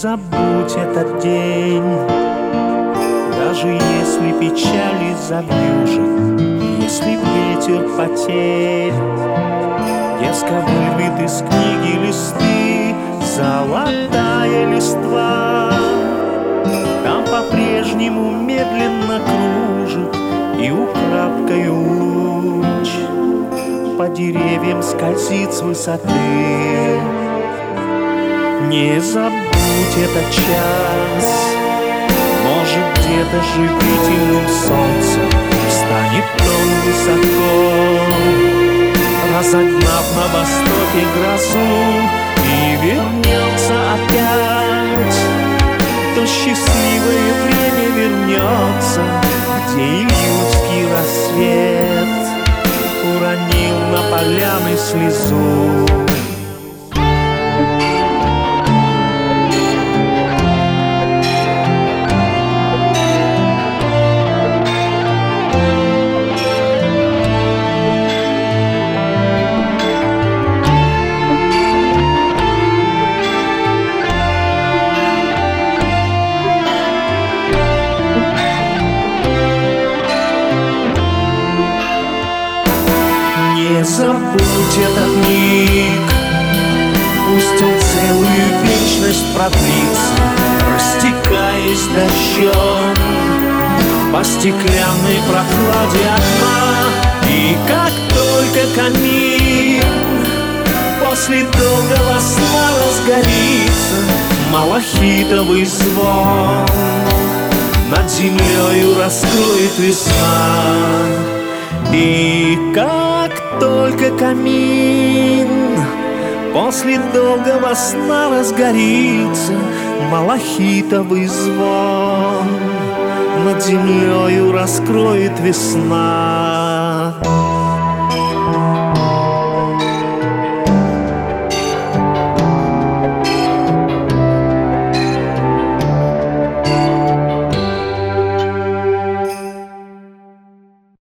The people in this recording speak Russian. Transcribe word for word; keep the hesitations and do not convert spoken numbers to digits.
забудь этот день, даже если печали завьюжит, если ветер потерь резко вырвет из книги листы, золотая листва. Там по-прежнему медленно кружит и украдкою луч по деревьям скользит с высоты. Не забудь этот час, может, где-то живительным солнцем встанет он высоко, разогнав на востоке грозу, и вернется опять. То счастливое время вернется, где июльский рассвет уронил на поляны слезу. Не забудь этот миг, пусть он целую вечность продлится, растекаясь дождем по стеклянной прохладе окна. И как только камин после долгого сна разгорится, малахитовый звон над землею раскроет весна. И как только камин после долгого сна разгорится, малахитовый звон над землею раскроет весна.